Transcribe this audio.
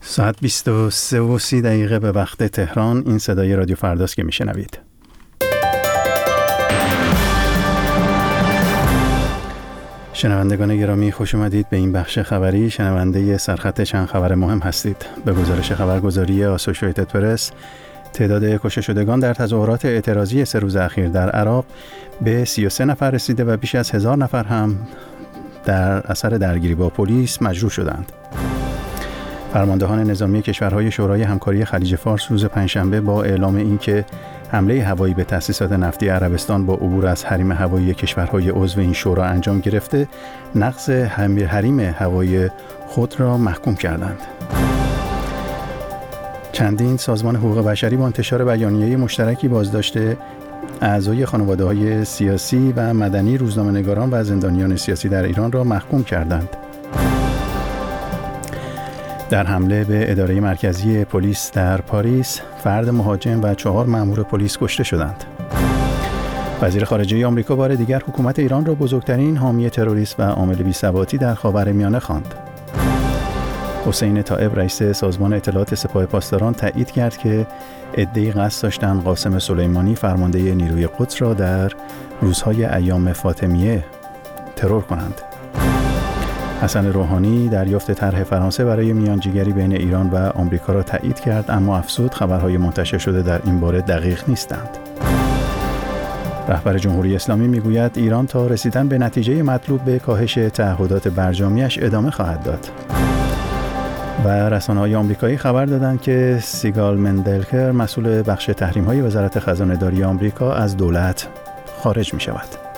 ساعت 23:30 به وقت تهران. این صدای رادیو فرداست که میشنوید. شنوندگان گرامی، خوش اومدید به این بخش خبری. شنونده سرخط چند خبر مهم هستید. به گزارش خبرگزاری آسوشییتد پرس، تعداد کشته شدگان در تظاهرات اعتراضی 3 روز اخیر در عراق به 33 نفر رسیده و بیش از 1000 نفر هم در اثر درگیری با پلیس مجروح شدند. فرماندهان نظامی کشورهای شورای همکاری خلیج فارس روز پنجشنبه با اعلام اینکه حمله هوایی به تأسیسات نفتی عربستان با عبور از حریم هوایی کشورهای عضو این شورا انجام گرفته، نقض حریم هوایی خود را محکوم کردند. چندین سازمان حقوق بشری با انتشار بیانیه مشترکی بازداشت اعضای خانواده‌های سیاسی و مدنی روزنامه‌نگاران و زندانیان سیاسی در ایران را محکوم کردند. در حمله به اداره مرکزی پلیس در پاریس، فرد مهاجم و 4 مأمور پلیس کشته شدند. وزیر خارجه آمریکا بار دیگر حکومت ایران را بزرگترین حامی تروریسم و عامل بی‌ثباتی در خاورمیانه خواند. حسین طائب رئیس سازمان اطلاعات سپاه پاسداران تایید کرد که عده‌ای قصد داشتند قاسم سلیمانی فرمانده نیروی قدس را در روزهای ایام فاطمیه ترور کنند. حسن روحانی دریافت طرح فرانسه برای میانجیگری بین ایران و آمریکا را تایید کرد، اما افزود خبرهای منتشر شده در این باره دقیق نیستند. رهبر جمهوری اسلامی میگوید ایران تا رسیدن به نتیجه مطلوب به کاهش تعهدات برجامیش ادامه خواهد داد. و رسانه‌های آمریکایی خبر دادند که سیگال مندلکر مسئول بخش تحریم‌های وزارت خزانه‌داری آمریکا از دولت خارج می‌شود.